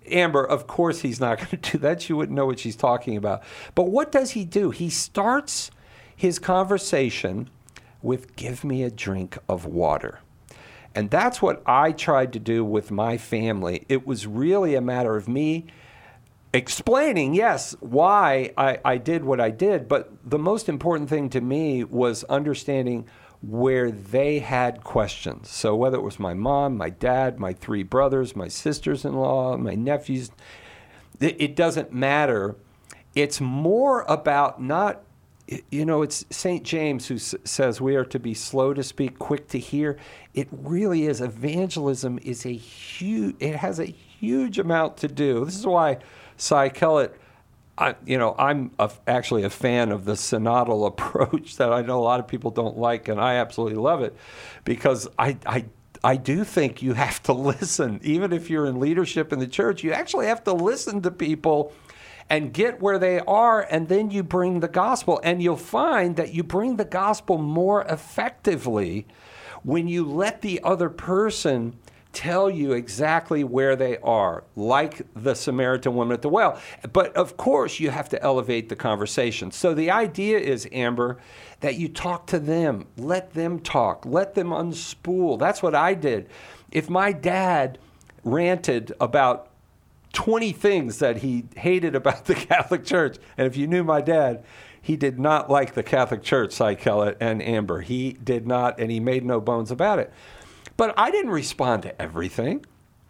Amber, of course he's not going to do that. She wouldn't know what she's talking about. But what does he do? He starts his conversation with, give me a drink of water. And that's what I tried to do with my family. It was really a matter of me explaining, yes, why I, I did what I did. But the most important thing to me was understanding where they had questions. So whether it was my mom, my dad, my three brothers, my sisters-in-law, my nephews, it, it doesn't matter. It's more about not, you know, it's Saint James who s- says we are to be slow to speak, quick to hear. It really is. Evangelism is a huge, it has a huge amount to do. This is why Cy Kellett, I, you know, I'm a, actually a fan of the synodal approach that I know a lot of people don't like, and I absolutely love it because I, I, I do think you have to listen. Even if you're in leadership in the church, you actually have to listen to people and get where they are, and then you bring the gospel. And you'll find that you bring the gospel more effectively when you let the other person tell you exactly where they are, like the Samaritan woman at the well. But of course, you have to elevate the conversation. So the idea is, Amber, that you talk to them, let them talk, let them unspool. That's what I did. If my dad ranted about twenty things that he hated about the Catholic Church, and if you knew my dad, he did not like the Catholic Church, Cy Kellett and Amber. He did not, and he made no bones about it. But I didn't respond to everything.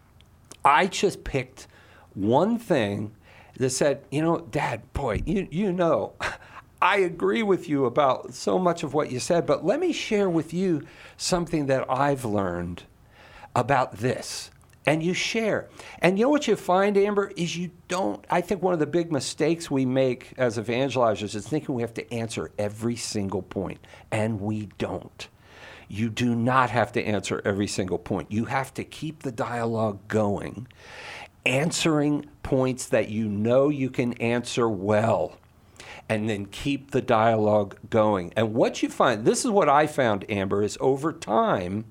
I just picked one thing that said, you know, Dad, boy, you, you know, I agree with you about so much of what you said, but let me share with you something that I've learned about this. And you share. And you know what you find, Amber, is you don't, I think one of the big mistakes we make as evangelizers is thinking we have to answer every single point, and we don't. You do not have to answer every single point. You have to keep the dialogue going, answering points that you know you can answer well, and then keep the dialogue going. And what you find, this is what I found, Amber, is over time,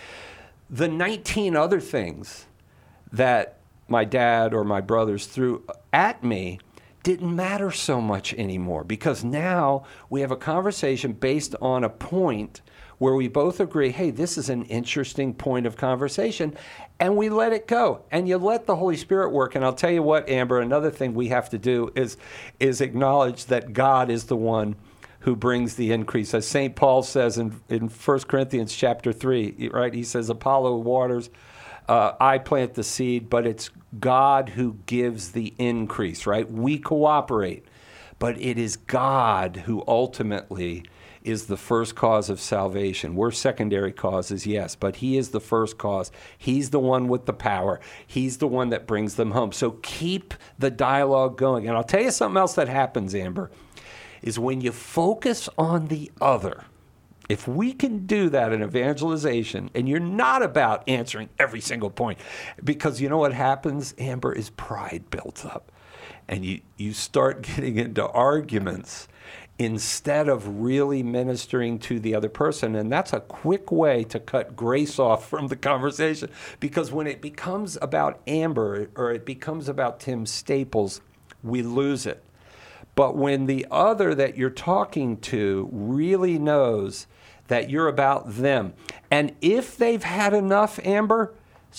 the nineteen other things that my dad or my brothers threw at me didn't matter so much anymore, because now we have a conversation based on a point where we both agree, hey, this is an interesting point of conversation, and we let it go. And you let the Holy Spirit work. And I'll tell you what, Amber, another thing we have to do is, is acknowledge that God is the one who brings the increase. As Saint Paul says in, in First Corinthians chapter three, right? He says, Apollo waters, uh, I plant the seed, but it's God who gives the increase, right? We cooperate, but it is God who ultimately is the first cause of salvation. We're secondary causes, yes, but he is the first cause. He's the one with the power. He's the one that brings them home. So keep the dialogue going. And I'll tell you something else that happens, Amber, is when you focus on the other. If we can do that in evangelization, and you're not about answering every single point, because you know what happens, Amber, is pride builds up. And you, you start getting into arguments instead of really ministering to the other person. And that's a quick way to cut grace off from the conversation, because when it becomes about Amber or it becomes about Tim Staples, we lose it. But when the other that you're talking to really knows that you're about them, and if they've had enough, Amber,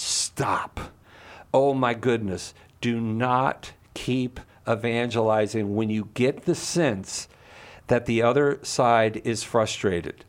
stop. Oh my goodness, do not keep evangelizing when you get the sense that the other side is frustrated.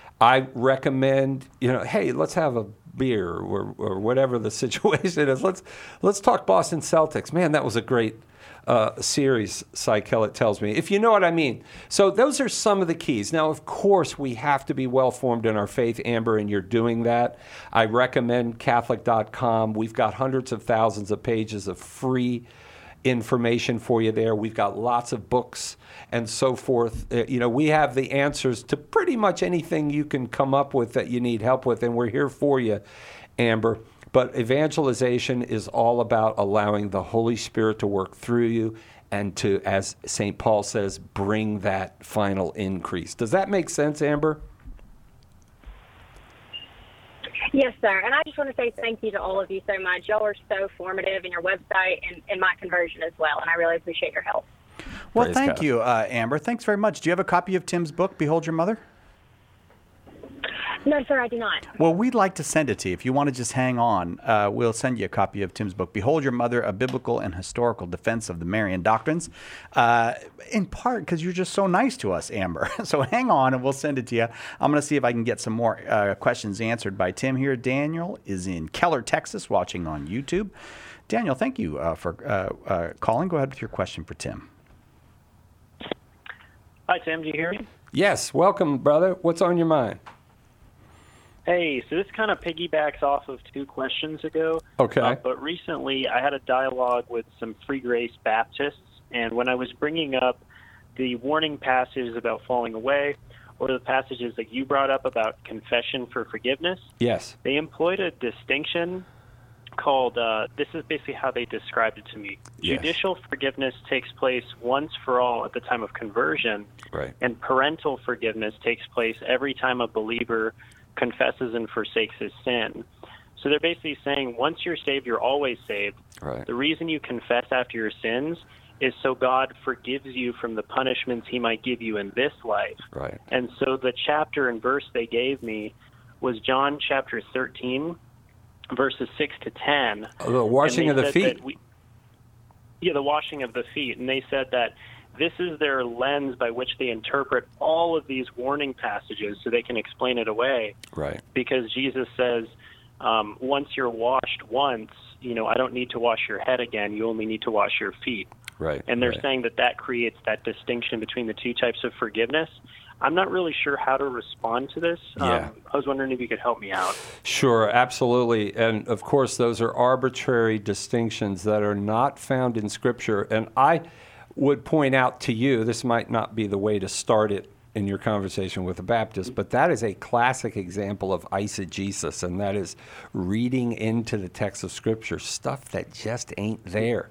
I recommend, you know, hey, let's have a beer or, or whatever the situation is. Let's let's talk Boston Celtics. Man, that was a great uh, series, Cy Kellett tells me, if you know what I mean. So those are some of the keys. Now, of course, we have to be well-formed in our faith, Amber, and you're doing that. I recommend Catholic dot com. We've got hundreds of thousands of pages of free information for you there. We've got lots of books and so forth. Uh, you know, we have the answers to pretty much anything you can come up with that you need help with, and we're here for you, Amber. But evangelization is all about allowing the Holy Spirit to work through you and to, as Saint Paul says, bring that final increase. Does that make sense, Amber? Yes, sir. And I just want to say thank you to all of you so much. Y'all are so formative in your website and in my conversion as well, and I really appreciate your help. Well, Praise thank God. you, uh, Amber. Thanks very much. Do you have a copy of Tim's book, Behold Your Mother? No, sir, I do not. Well, we'd like to send it to you. If you want to just hang on, uh, we'll send you a copy of Tim's book, Behold Your Mother, A Biblical and Historical Defense of the Marian Doctrines, uh, in part because you're just so nice to us, Amber. So hang on, and we'll send it to you. I'm going to see if I can get some more uh, questions answered by Tim here. Daniel is in Keller, Texas, watching on YouTube. Daniel, thank you uh, for uh, uh, calling. Go ahead with your question for Tim. Hi, Tim. Do you hear me? Yes. Welcome, brother. What's on your mind? Hey, so this kind of piggybacks off of two questions ago. Okay. Uh, but recently I had a dialogue with some Free Grace Baptists, and when I was bringing up the warning passages about falling away, or the passages that you brought up about confession for forgiveness, Yes. they employed a distinction called, uh, this is basically how they described it to me. Yes. Judicial forgiveness takes place once for all at the time of conversion, Right. and parental forgiveness takes place every time a believer confesses and forsakes his sin. So they're basically saying once you're saved, you're always saved. Right. The reason you confess after your sins is so God forgives you from the punishments he might give you in this life. Right. And so the chapter and verse they gave me was John chapter thirteen, verses six to ten. Oh, the washing And of they the said that feet. we- yeah, the washing of the feet. And they said that this is their lens by which they interpret all of these warning passages so they can explain it away. Right. Because Jesus says, um, once you're washed once, you know, I don't need to wash your head again. You only need to wash your feet. Right. And they're right. saying that that creates that distinction between the two types of forgiveness. I'm not really sure how to respond to this. Yeah. Um, I was wondering if you could help me out. Sure, absolutely. And of course, those are arbitrary distinctions that are not found in Scripture. And I would point out to you, this might not be the way to start it in your conversation with a Baptist, but that is a classic example of eisegesis, and that is reading into the text of Scripture stuff that just ain't there.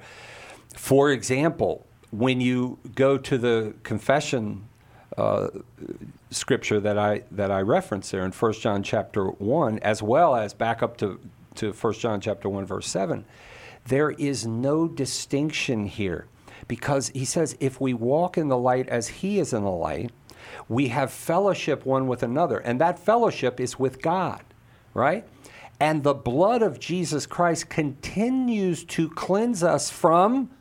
For example, when you go to the confession uh, scripture that I that I referenced there in First John chapter one, as well as back up to, to First John chapter one, verse seven, there is no distinction here. Because he says, if we walk in the light as he is in the light, we have fellowship one with another. And that fellowship is with God, right? And the blood of Jesus Christ continues to cleanse us from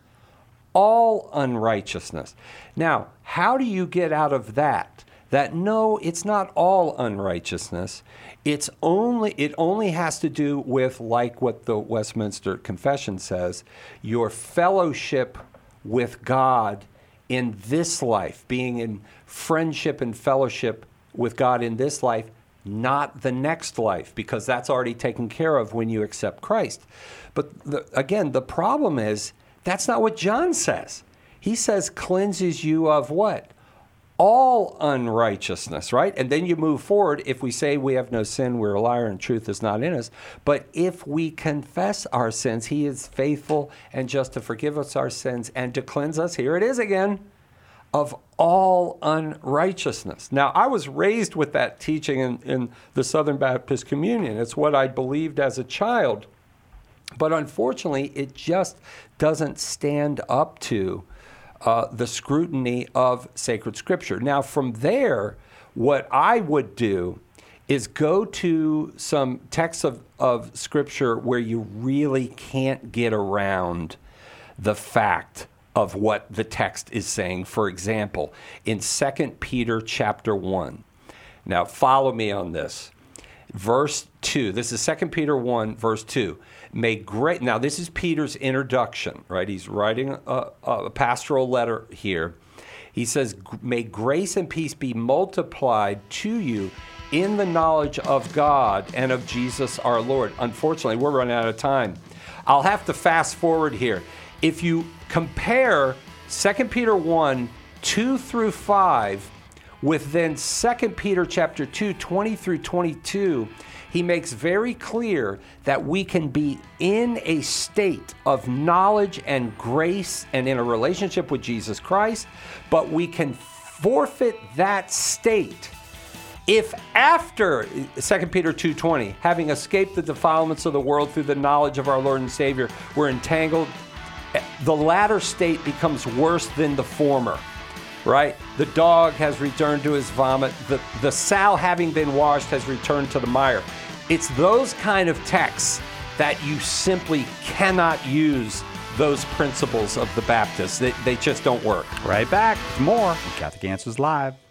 all unrighteousness. Now, how do you get out of that? That no, it's not all unrighteousness. It's only it only has to do with, like what the Westminster Confession says, your fellowship with God in this life, being in friendship and fellowship with God in this life, not the next life, because that's already taken care of when you accept Christ. But the, again, the problem is that's not what John says. He says cleanses you of what? All unrighteousness, right? And then you move forward. If we say we have no sin, we're a liar and truth is not in us. But if we confess our sins, he is faithful and just to forgive us our sins and to cleanse us, here it is again, of all unrighteousness. Now, I was raised with that teaching in, in the Southern Baptist Communion. It's what I believed as a child. But unfortunately, it just doesn't stand up to Uh, the scrutiny of sacred scripture. Now, from there, what I would do is go to some texts of, of scripture where you really can't get around the fact of what the text is saying. For example, in Second Peter chapter one. Now, follow me on this. Verse two, this is Second Peter one, verse two. May great, now this is Peter's introduction, right? He's writing a, a pastoral letter here. He says, may grace and peace be multiplied to you in the knowledge of God and of Jesus our Lord. Unfortunately, we're running out of time. I'll have to fast forward here. If you compare Second Peter one, two through five, with then Second Peter chapter two, twenty through twenty-two, he makes very clear that we can be in a state of knowledge and grace and in a relationship with Jesus Christ, but we can forfeit that state If after Second Peter two twenty, having escaped the defilements of the world through the knowledge of our Lord and Savior, we're entangled, the latter state becomes worse than the former, right? The dog has returned to his vomit. The, the sow, having been washed, has returned to the mire. It's those kind of texts that you simply cannot use those principles of the Baptists. They, they just don't work. Right back with more Catholic Answers Live.